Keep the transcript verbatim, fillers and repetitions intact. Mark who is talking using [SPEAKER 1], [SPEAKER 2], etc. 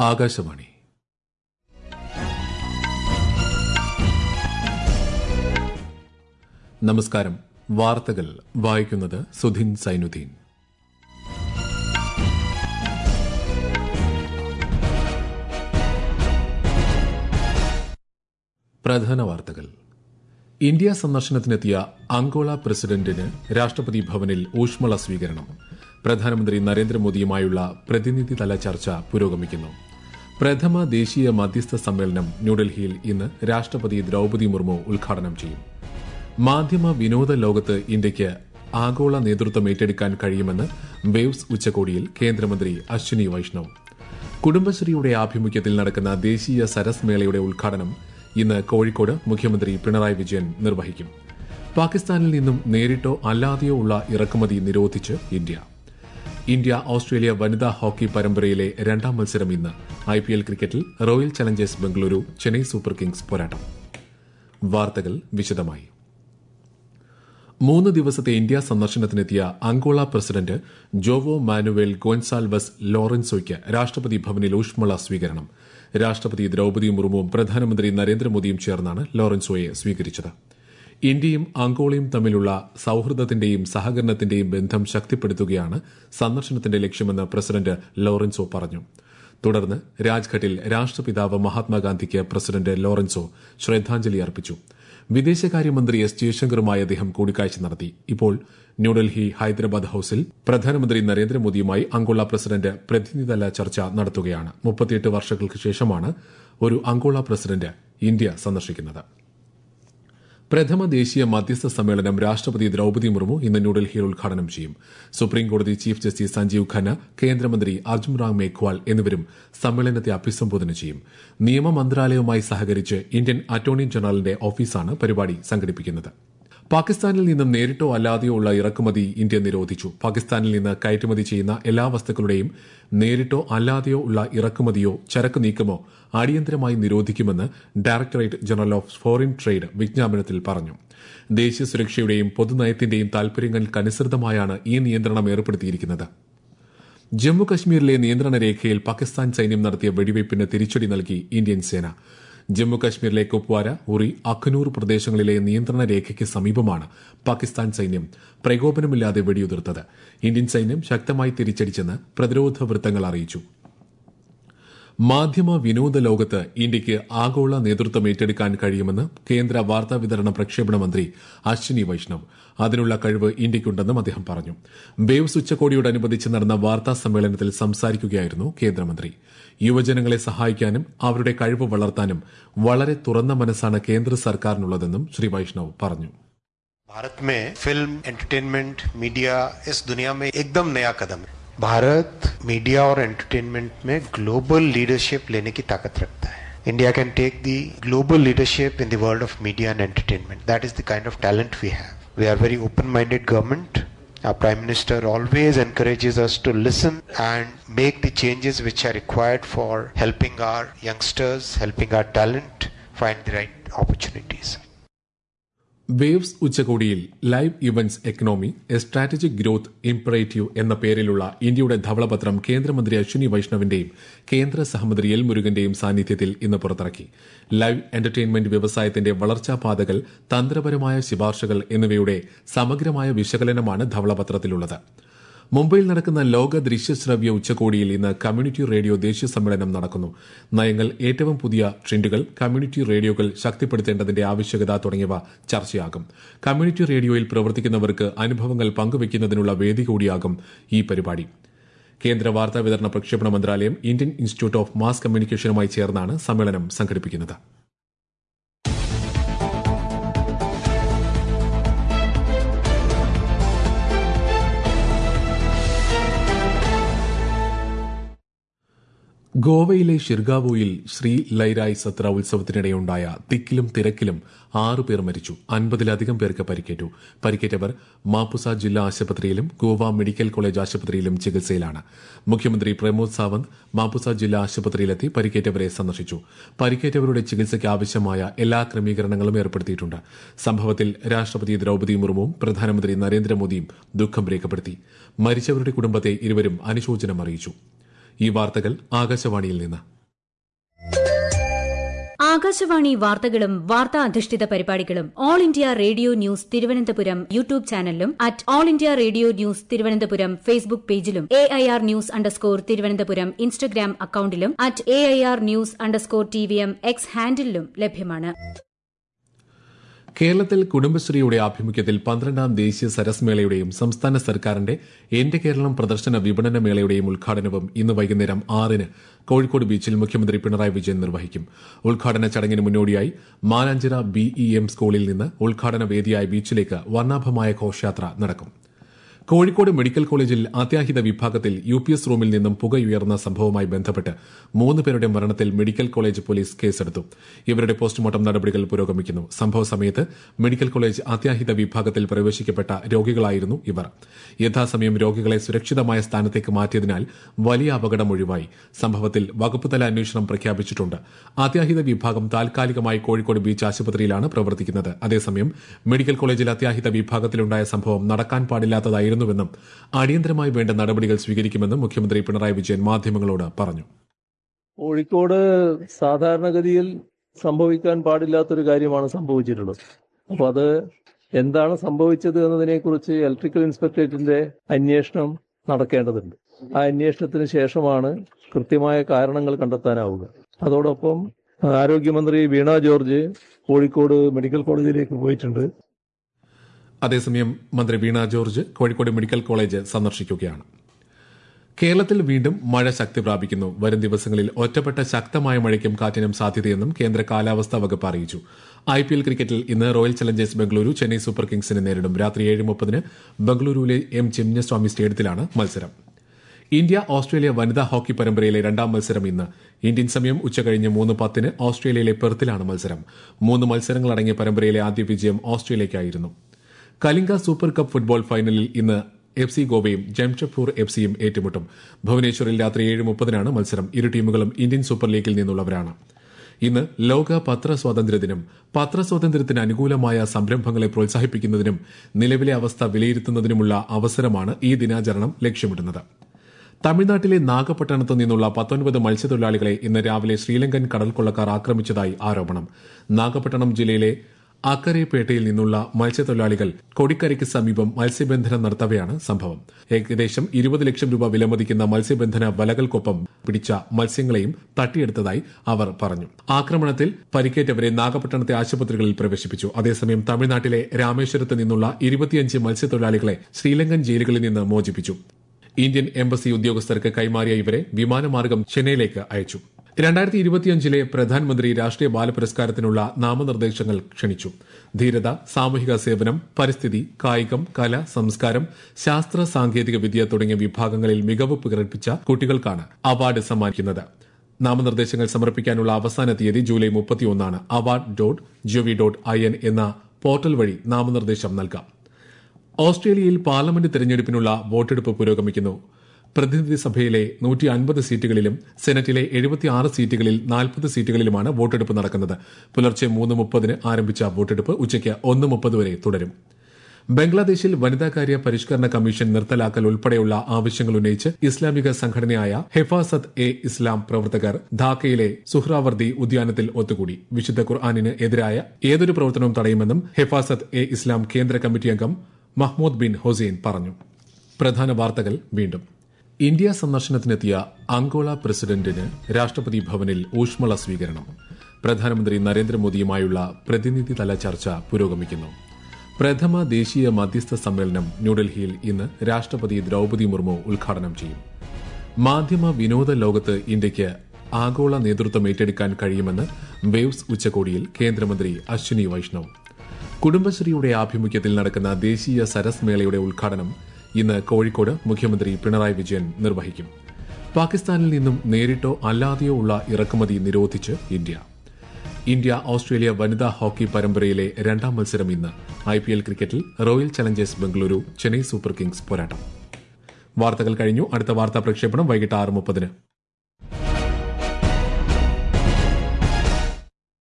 [SPEAKER 1] ആകാശവാണി. നമസ്കാരം. വാർത്തകൾ വായിക്കുന്നത് സുധിൻ സൈനുദ്ദീൻ. പ്രധാന വാർത്തകൾ. ഇന്ത്യ സന്ദർശനത്തിനെത്തിയ അംഗോള പ്രസിഡന്റിന് രാഷ്ട്രപതി ഭവനിൽ ഊഷ്മള സ്വീകരണം. പ്രധാനമന്ത്രി നരേന്ദ്രമോദിയുമായുള്ള പ്രതിനിധിതല ചർച്ച പുരോഗമിക്കുന്നു. പ്രഥമ ദേശീയ മധ്യസ്ഥ സമ്മേളനം ന്യൂഡൽഹിയിൽ ഇന്ന് രാഷ്ട്രപതി ദ്രൌപദി മുർമു ഉദ്ഘാടനം ചെയ്യും. മാധ്യമ വിനോദ ലോകത്ത് ഇന്ത്യയ്ക്ക് ആഗോള നേതൃത്വം ഏറ്റെടുക്കാൻ കഴിയുമെന്ന് വേവ്സ് ഉച്ചകോടിയിൽ കേന്ദ്രമന്ത്രി അശ്വിനി വൈഷ്ണവ്. കുടുംബശ്രീയുടെ ആഭിമുഖ്യത്തിൽ നടക്കുന്ന ദേശീയ സരസ് മേളയുടെ ഉദ്ഘാടനം ഇന്ന് കോഴിക്കോട് മുഖ്യമന്ത്രി പിണറായി വിജയൻ നിർവഹിക്കും. പാകിസ്ഥാനിൽ നിന്നും നേരിട്ടോ അല്ലാതെയോ ഉള്ള ഇറക്കുമതി നിരോധിച്ച് ഇന്ത്യ. ഇന്ത്യ ഓസ്ട്രേലിയ വനിതാ ഹോക്കി പരമ്പരയിലെ രണ്ടാം മത്സരം ഇന്ന്. ഐപിഎൽ ക്രിക്കറ്റിൽ Royal Challengers Bengaluru Chennai Super Kings പോരാട്ടം. വാർത്തകൾ വിശദമായി. മൂന്ന് ദിവസത്തെ ഇന്ത്യ സന്ദർശനത്തിനെത്തിയ Angola president Joao Manuel Goncalves ലോറൻസോയ്ക്ക് രാഷ്ട്രപതി ഭവനിൽ ഊഷ്മള സ്വീകരണം. രാഷ്ട്രപതി ദ്രൌപദി മുർമുവും പ്രധാനമന്ത്രി നരേന്ദ്രമോദിയും ചേർന്നാണ് ലോറൻസോയെ സ്വീകരിച്ചത്. ഇന്ത്യയും അംഗോളയും തമ്മിലുള്ള സൌഹൃദത്തിന്റെയും സഹകരണത്തിന്റെയും ബന്ധം ശക്തിപ്പെടുത്തുകയാണ് സന്ദർശനത്തിന്റെ ലക്ഷ്യമെന്ന് പ്രസിഡന്റ് ലോറൻസോ പറഞ്ഞു. തുടർന്ന് രാജ്ഘട്ടിൽ രാഷ്ട്രപിതാവ് മഹാത്മാഗാന്ധിക്ക് പ്രസിഡന്റ് ലോറൻസോ ശ്രദ്ധാഞ്ജലി അർപ്പിച്ചു. വിദേശകാര്യമന്ത്രി എസ് ജയശങ്കറുമായി അദ്ദേഹം കൂടിക്കാഴ്ച നടത്തി. ഇപ്പോൾ ന്യൂഡൽഹി ഹൈദരാബാദ് ഹൌസിൽ പ്രധാനമന്ത്രി നരേന്ദ്രമോദിയുമായി അംഗോള പ്രസിഡന്റ് പ്രതിനിധിതല ചർച്ച നടത്തുകയാണ്. മുപ്പത്തിയെട്ട് വർഷങ്ങൾക്ക് ശേഷമാണ് ഒരു അംഗോള പ്രസിഡന്റ് ഇന്ത്യ സന്ദർശിക്കുന്നത്. പ്രഥമ ദേശീയ മധ്യസ്ഥ സമ്മേളനം രാഷ്ട്രപതി ദ്രൌപദി മുർമു ഇന്ന് ന്യൂഡൽഹിയിൽ ഉദ്ഘാടനം ചെയ്യും. സുപ്രീംകോടതി ചീഫ് ജസ്റ്റിസ് സഞ്ജീവ് ഖന്ന, കേന്ദ്രമന്ത്രി അർജുൻ റാം മേഘ്വാൾ എന്നിവരും സമ്മേളനത്തെ അഭിസംബോധന ചെയ്യും. നിയമ മന്ത്രാലയവുമായി സഹകരിച്ച് ഇന്ത്യൻ അറ്റോർണി ജനറലിന്റെ ഓഫീസാണ് പരിപാടി സംഘടിപ്പിക്കുന്നത്. പാകിസ്ഥാനിൽ നിന്നും നേരിട്ടോ അല്ലാതെയോ ഉള്ള ഇറക്കുമതി ഇന്ത്യ നിരോധിച്ചു. പാകിസ്ഥാനിൽ നിന്ന് കയറ്റുമതി ചെയ്യുന്ന എല്ലാ വസ്തുക്കളുടെയും നേരിട്ടോ അല്ലാതെയോ ഉള്ള ഇറക്കുമതിയോ ചരക്ക് നീക്കമോ അടിയന്തരമായി നിരോധിക്കുമെന്ന് directorate general of foreign trade വിജ്ഞാപനത്തിൽ പറഞ്ഞു. ദേശീയ സുരക്ഷയുടെയും പൊതുനയത്തിന്റെയും താൽപര്യങ്ങൾക്കനുസൃതമായാണ് ഈ നിയന്ത്രണം ഏർപ്പെടുത്തിയിരിക്കുന്നത്. ജമ്മു കശ്മീരിലെ നിയന്ത്രണ രേഖയിൽ പാകിസ്ഥാൻ സൈന്യം നടത്തിയ വെടിവയ്പിന് തിരിച്ചടി നൽകി ഇന്ത്യൻ സേന. ജമ്മു കശ്മീരിലെ കുപ്വാര, ഉറി, അഖ്നൂർ പ്രദേശങ്ങളിലെ നിയന്ത്രണ രേഖയ്ക്ക് സമീപമാണ് പാകിസ്ഥാൻ സൈന്യം പ്രകോപനമില്ലാതെ വെടിയുതിർത്തത്. ഇന്ത്യൻ സൈന്യം ശക്തമായി തിരിച്ചടിച്ചെന്ന് പ്രതിരോധ വൃത്തങ്ങൾ അറിയിച്ചു. മാധ്യമ വിനോദ ലോകത്ത് ഇന്ത്യയ്ക്ക് ആഗോള നേതൃത്വം ഏറ്റെടുക്കാൻ കഴിയുമെന്ന് കേന്ദ്ര വാർത്താവിതരണ പ്രക്ഷേപണ മന്ത്രി അശ്വിനി വൈഷ്ണവ്. അതിനുള്ള കഴിവ് ഇന്ത്യയ്ക്കുണ്ടെന്നും അദ്ദേഹം പറഞ്ഞു. വേവ്സ് ഉച്ചകോടിയോടനുബന്ധിച്ച് നടന്ന വാർത്താ സമ്മേളനത്തിൽ സംസാരിക്കുകയായിരുന്നു കേന്ദ്രമന്ത്രി. യുവജനങ്ങളെ സഹായിക്കാനും അവരുടെ കഴിവ് വളർത്താനും വളരെ തുറന്ന മനസ്സാണ് കേന്ദ്ര സർക്കാരിനുള്ളതെന്നും ശ്രീ വൈഷ്ണവ് പറഞ്ഞു.
[SPEAKER 2] भारत में फिल्म, एंटरटेनमेंट, मीडिया इस दुनिया में एकदम नया कदम है. भारत मीडिया और एंटरटेनमेंट में ग्लोबल लीडरशिप लेने की ताकत रखता है. India can take the global leadership in the world of media and entertainment. That is the kind of talent we have. We are very open-minded government. Our Prime Minister always encourages us to listen and make the changes which are required for helping our youngsters, helping our talent find the right opportunities.
[SPEAKER 1] Waves ഉച്ചകോടിയിൽ live events economy, a strategic growth imperative എന്ന പേരിലുള്ള ഇന്ത്യയുടെ ധവളപത്രം കേന്ദ്രമന്ത്രി അശ്വിനി വൈഷ്ണവിന്റെയും കേന്ദ്ര സഹമന്ത്രി L മുരുകന്റെയും സാന്നിധ്യത്തിൽ ഇന്ന് പുറത്തിറക്കി. ലൈവ് എന്റർടൈൻമെന്റ് വ്യവസായത്തിന്റെ വളർച്ചാപാതകൾ, തന്ത്രപരമായ ശുപാർശകൾ എന്നിവയുടെ സമഗ്രമായ വിശകലനമാണ് ധവളപത്രത്തിലുള്ളത്. മുംബൈയിൽ നടക്കുന്ന ലോക ദൃശ്യശ്രവ്യ ഉച്ചകോടിയിൽ ഇന്ന് കമ്മ്യൂണിറ്റി റേഡിയോ ദേശീയ സമ്മേളനം നടക്കുന്നു. നയങ്ങൾ, ഏറ്റവും പുതിയ ട്രെൻഡുകൾ, കമ്മ്യൂണിറ്റി റേഡിയോകൾ ശക്തിപ്പെടുത്തേണ്ടതിന്റെ ആവശ്യകത തുടങ്ങിയവ ചർച്ചയാകും. കമ്മ്യൂണിറ്റി റേഡിയോയിൽ പ്രവർത്തിക്കുന്നവർക്ക് അനുഭവങ്ങൾ പങ്കുവയ്ക്കുന്നതിനുള്ള വേദി കൂടിയാകും ഈ പരിപാടി. കേന്ദ്ര വാർത്താവിതരണ പ്രക്ഷേപണ മന്ത്രാലയം ഇന്ത്യൻ ഇൻസ്റ്റിറ്റ്യൂട്ട് ഓഫ് മാസ് കമ്മ്യൂണിക്കേഷനുമായി ചേർന്നാണ് സമ്മേളനം സംഘടിപ്പിക്കുന്നത്. ഗോവയിലെ ഷിർഗാവോയിൽ ശ്രീ ലൈരായ് സത്ര ഉത്സവത്തിനിടെയുണ്ടായ തിക്കിലും തിരക്കിലും ആറുപേർ മരിച്ചു. അൻപതിലധികം പേർക്ക് പരിക്കേറ്റു. പരിക്കേറ്റവർ മാപ്പുസ ജില്ലാ ആശുപത്രിയിലും ഗോവ മെഡിക്കൽ കോളേജ് ആശുപത്രിയിലും ചികിത്സയിലാണ്. മുഖ്യമന്ത്രി പ്രമോദ് സാവന്ത് മാപ്പുസ ജില്ലാ ആശുപത്രിയിലെത്തി പരിക്കേറ്റവരെ സന്ദർശിച്ചു. പരിക്കേറ്റവരുടെ ചികിത്സയ്ക്ക് ആവശ്യമായ എല്ലാ ക്രമീകരണങ്ങളും ഏർപ്പെടുത്തിയിട്ടുണ്ട്. സംഭവത്തിൽ രാഷ്ട്രപതി ദ്രൌപദി മുർമുവും പ്രധാനമന്ത്രി നരേന്ദ്രമോദിയും ദുഃഖം രേഖപ്പെടുത്തി. മരിച്ചവരുടെ കുടുംബത്തെ ഇരുവരും അനുശോചനം അറിയിച്ചു. ഈ വാർത്തകൾ ആകാശവാണിയിൽ നിന്ന്.
[SPEAKER 3] ആകാശവാണി വാർത്തകളും വാർത്താ അധിഷ്ഠിത പരിപാടികളും All India Radio News Thiruvananthapuram YouTube ചാനലിലും at All India Radio News Thiruvananthapuram Facebook പേജിലും A I R news underscore Thiruvananthapuram Instagram അക്കൌണ്ടിലും at A I R news underscore T V M X ഹാൻഡിലും ലഭ്യമാണ്.
[SPEAKER 1] കേരളത്തിൽ കുടുംബശ്രീയുടെ ആഭിമുഖ്യത്തിൽ പന്ത്രണ്ടാം ദേശീയ സരസ് മേളയുടെയും സംസ്ഥാന സർക്കാരിന്റെ എന്റെ കേരളം പ്രദർശന വിപണന മേളയുടെയും ഉദ്ഘാടനവും ഇന്ന് വൈകുന്നേരം ആറിന് കോഴിക്കോട് ബീച്ചിൽ മുഖ്യമന്ത്രി പിണറായി വിജയൻ നിർവഹിക്കും. ഉദ്ഘാടന ചടങ്ങിന് മുന്നോടിയായി മാനാഞ്ചിറ ബി ഇ എം സ്കൂളിൽ നിന്ന് ഉദ്ഘാടന വേദിയായ ബീച്ചിലേക്ക് വർണ്ണാഭമായ ഘോഷയാത്ര നടക്കും. കോഴിക്കോട് മെഡിക്കൽ കോളേജിൽ അത്യാഹിത വിഭാഗത്തിൽ യു പി എസ് റൂമിൽ നിന്നും പുകയുയർന്ന സംഭവവുമായി ബന്ധപ്പെട്ട് മൂന്ന് പേരുടെ മരണത്തിൽ മെഡിക്കൽ കോളേജ് പോലീസ് കേസെടുത്തു. ഇവരുടെ പോസ്റ്റ്മോർട്ടം നടപടികൾ പുരോഗമിക്കുന്നു. സംഭവ സമയത്ത് മെഡിക്കൽ കോളേജ് അത്യാഹിത വിഭാഗത്തിൽ പ്രവേശിക്കപ്പെട്ട രോഗികളായിരുന്നു ഇവർ. യഥാസമയം രോഗികളെ സുരക്ഷിതമായ സ്ഥാനത്തേക്ക് മാറ്റിയതിനാൽ വലിയ അപകടം ഒഴിവായി. സംഭവത്തിൽ വകുപ്പുതല അന്വേഷണം പ്രഖ്യാപിച്ചിട്ടുണ്ട്. അത്യാഹിത വിഭാഗം താൽക്കാലികമായി കോഴിക്കോട് ബീച്ച് ആശുപത്രിയിലാണ് പ്രവർത്തിക്കുന്നത്. അതേസമയം മെഡിക്കൽ കോളേജിൽ അത്യാഹിത വിഭാഗത്തിലുണ്ടായ സംഭവം നടക്കാൻ പാടില്ലാത്തതായിരുന്നു ും അടിയന്തരമായി വേണ്ട നടപടികൾ സ്വീകരിക്കുമെന്നും മുഖ്യമന്ത്രി പിണറായി വിജയൻ മാധ്യമങ്ങളോട് പറഞ്ഞു.
[SPEAKER 4] കോഴിക്കോട് സാധാരണഗതിയിൽ സംഭവിക്കാൻ പാടില്ലാത്തൊരു കാര്യമാണ് സംഭവിച്ചിട്ടുള്ളത്. അപ്പോൾ അത് എന്താണ് സംഭവിച്ചത് എന്നതിനെക്കുറിച്ച് ഇലക്ട്രിക്കൽ ഇൻസ്പെക്ടറേറ്റിന്റെ അന്വേഷണം നടക്കേണ്ടതുണ്ട്. ആ അന്വേഷണത്തിന് ശേഷമാണ് കൃത്യമായ കാരണങ്ങൾ കണ്ടെത്താനാവുക. അതോടൊപ്പം ആരോഗ്യമന്ത്രി വീണ ജോർജ് കോഴിക്കോട് മെഡിക്കൽ കോളേജിലേക്ക് പോയിട്ടുണ്ട്.
[SPEAKER 1] അതേസമയം മന്ത്രി Veena George Kozhikode medical college സന്ദർശിക്കുകയാണ്. കേരളത്തിൽ വീണ്ടും മഴ ശക്തി പ്രാപിക്കുന്നു. വരും ദിവസങ്ങളിൽ ഒറ്റപ്പെട്ട ശക്തമായ മഴയ്ക്കും കാറ്റിനും സാധ്യതയെന്നും കേന്ദ്ര കാലാവസ്ഥാ വകുപ്പ് അറിയിച്ചു. ഐ പി എൽ ക്രിക്കറ്റിൽ ഇന്ന് Royal Challengers Bengaluru Chennai Super കിങ്സിനെ നേരിടും. രാത്രി ഏഴ് മുപ്പതിന് ബംഗളൂരുവിലെ എം ചിന്നസ്വാമി സ്റ്റേഡിയത്തിലാണ് മത്സരം. ഇന്ത്യ ഓസ്ട്രേലിയ വനിതാ ഹോക്കി പരമ്പരയിലെ രണ്ടാം മത്സരം ഇന്ന്. ഇന്ത്യൻ സമയം ഉച്ചകഴിഞ്ഞ് മൂന്ന് പത്തിന് ഓസ്ട്രേലിയയിലെ പെർത്തിലാണ് മത്സരം. മൂന്ന് മത്സരങ്ങളടങ്ങിയ പരമ്പരയിലെ ആദ്യ വിജയം ഓസ്ട്രേലിയയ്ക്കായിരുന്നു. കലിംഗ സൂപ്പർ കപ്പ് ഫുട്ബോൾ ഫൈനലിൽ ഇന്ന് എഫ് സി ഗോവയും ജംഷഡ്പൂർ എഫ് സിയും ഏറ്റുമുട്ടും. ഭുവനേശ്വറിൽ രാത്രി ഏഴ് മുപ്പതിനാണ് മത്സരം. ഇരു ടീമുകളും ഇന്ത്യൻ സൂപ്പർ ലീഗിൽ നിന്നുള്ളവരാണ്. ഇന്ന് ലോക പത്രസ്വാതന്ത്ര്യ ദിനം. പത്രസ്വാതന്ത്ര്യത്തിന് അനുകൂലമായ സംരംഭങ്ങളെ പ്രോത്സാഹിപ്പിക്കുന്നതിനും നിലവിലെ അവസ്ഥ വിലയിരുത്തുന്നതിനുമുള്ള അവസരമാണ് ഈ ദിനാചരണം ലക്ഷ്യമിടുന്നത്. തമിഴ്നാട്ടിലെ നാഗപട്ടണത്തു നിന്നുള്ള പത്തൊൻപത് മത്സ്യത്തൊഴിലാളികളെ ഇന്ന് രാവിലെ ശ്രീലങ്കൻ കടൽക്കൊള്ളക്കാർ ആക്രമിച്ചതായി ആരോപണം. നാഗപട്ടണം ജില്ലയിലെ അക്കരേപേട്ടയിൽ നിന്നുള്ള മത്സ്യത്തൊഴിലാളികൾ കൊടിക്കരയ്ക്ക് സമീപം മത്സ്യബന്ധനം നടത്തവെയാണ് സംഭവം. ഏകദേശം ഇരുപത് ലക്ഷം രൂപ വിലമതിക്കുന്ന മത്സ്യബന്ധന വലകൾക്കൊപ്പം പിടിച്ച മത്സ്യങ്ങളെയും തട്ടിയെടുത്തതായി അവർ പറഞ്ഞു. ആക്രമണത്തിൽ പരിക്കേറ്റവരെ നാഗപട്ടണത്തെ ആശുപത്രികളിൽ പ്രവേശിപ്പിച്ചു. അതേസമയം തമിഴ്നാട്ടിലെ രാമേശ്വരത്ത് നിന്നുള്ള ഇരുപത്തിയഞ്ച് മത്സ്യത്തൊഴിലാളികളെ ശ്രീലങ്കൻ ജയിലുകളിൽ നിന്ന് മോചിപ്പിച്ചു. ഇന്ത്യൻ എംബസി ഉദ്യോഗസ്ഥർക്ക് കൈമാറിയ ഇവരെ വിമാനമാർഗം ചെന്നൈയിലേക്ക് അയച്ചു. രണ്ടായിരത്തി ഇരുപത്തിയഞ്ചിലെ പ്രധാനമന്ത്രി രാഷ്ട്രീയ ബാലപുരസ്കാരത്തിനുള്ള നാമനിർദ്ദേശങ്ങൾ ക്ഷണിച്ചു. ധീരത, സാമൂഹിക സേവനം, പരിസ്ഥിതി, കായികം, കല, സംസ്കാരം, ശാസ്ത്ര സാങ്കേതിക വിദ്യ തുടങ്ങിയ വിഭാഗങ്ങളിൽ മികവ് പ്രകടിപ്പിച്ച കുട്ടികൾക്കാണ് അവാർഡ് സമ്മാനിക്കുന്നത്. നാമനിർദ്ദേശങ്ങൾ സമർപ്പിക്കാനുള്ള അവസാന തീയതി ജൂലൈ മുപ്പത്തിയൊന്നാണ്. Award dot gov dot I N എന്ന പോർട്ടൽ വഴി നാമനിർദ്ദേശം നൽകാം. ഓസ്ട്രേലിയയിൽ പാർലമെന്റ് തെരഞ്ഞെടുപ്പിനുള്ള വോട്ടെടുപ്പ് പുരോഗമിക്കുന്നു. പ്രതിനിധി സഭയിലെ നൂറ്റി അൻപത് സീറ്റുകളിലും സെനറ്റിലെ എഴുപത്തിയാറ് സീറ്റുകളിൽ നാൽപ്പത് സീറ്റുകളിലുമാണ് വോട്ടെടുപ്പ് നടക്കുന്നത്. പുലർച്ചെ മൂന്ന് മുപ്പതിന് ആരംഭിച്ച വോട്ടെടുപ്പ് ഉച്ചയ്ക്ക് ഒന്ന് മുപ്പത് വരെ തുടരും. ബംഗ്ലാദേശിൽ വനിതാകാര്യ പരിഷ്കരണ കമ്മീഷൻ നിർത്തലാക്കൽ ഉൾപ്പെടെയുള്ള ആവശ്യങ്ങൾ ഉന്നയിച്ച് ഇസ്ലാമിക സംഘടനയായ ഹെഫാസത്ത് എ ഇസ്ലാം പ്രവർത്തകർ ധാക്കയിലെ സുഹ്രാവർദി ഉദ്യാനത്തിൽ ഒത്തുകൂടി. വിശുദ്ധ ഖുർആനിന് എതിരായ ഏതൊരു പ്രവർത്തനവും തടയുമെന്നും ഹെഫാസത്ത് എ ഇസ്ലാം കേന്ദ്ര കമ്മിറ്റി അംഗം മഹ്മൂദ് ബിൻ ഹുസൈൻ പറഞ്ഞു. പ്രധാന വാർത്തകൾ വീണ്ടും. ഇന്ത്യ സന്ദർശനത്തിനെത്തിയ അങ്കോള പ്രസിഡന്റിന് രാഷ്ട്രപതി ഭവനിൽ ഊഷ്മള സ്വീകരണം. പ്രധാനമന്ത്രി നരേന്ദ്രമോദിയുമായുള്ള പ്രതിനിധിതല ചർച്ച പുരോഗമിക്കുന്നു. പ്രഥമ ദേശീയ മധ്യസ്ഥ സമ്മേളനം ന്യൂഡൽഹിയിൽ ഇന്ന് രാഷ്ട്രപതി ദ്രൌപദി മുർമു ഉദ്ഘാടനം ചെയ്യും. മാധ്യമ വിനോദ ലോകത്ത് ഇന്ത്യയ്ക്ക് ആഗോള നേതൃത്വം ഏറ്റെടുക്കാൻ കഴിയുമെന്ന് വേവ്സ് ഉച്ചകോടിയിൽ കേന്ദ്രമന്ത്രി അശ്വിനി വൈഷ്ണവ്. കുടുംബശ്രീയുടെ ആഭിമുഖ്യത്തിൽ നടക്കുന്ന ദേശീയ സരസ് മേളയുടെ ഉദ്ഘാടനം ഇന്ന് കോഴിക്കോട് മുഖ്യമന്ത്രി പിണറായി വിജയൻ നിർവഹിക്കും. പാകിസ്ഥാനിൽ നിന്നും നേരിട്ടോ അല്ലാതെയോ ഉള്ള ഇറക്കുമതി നിരോധിച്ച് ഇന്ത്യ. ഇന്ത്യ ഓസ്ട്രേലിയ വനിതാ ഹോക്കി പരമ്പരയിലെ രണ്ടാം മത്സരം ഇന്ന്. ഐ പി എൽ ക്രിക്കറ്റിൽ Royal Challengers Bengaluru Chennai Super Kings പോരാട്ടം. വാർത്തകൾ കഴിഞ്ഞു. അടുത്ത വാർത്താ പ്രക്ഷേപണം വൈകിട്ട് ആറ് മുപ്പതിന്.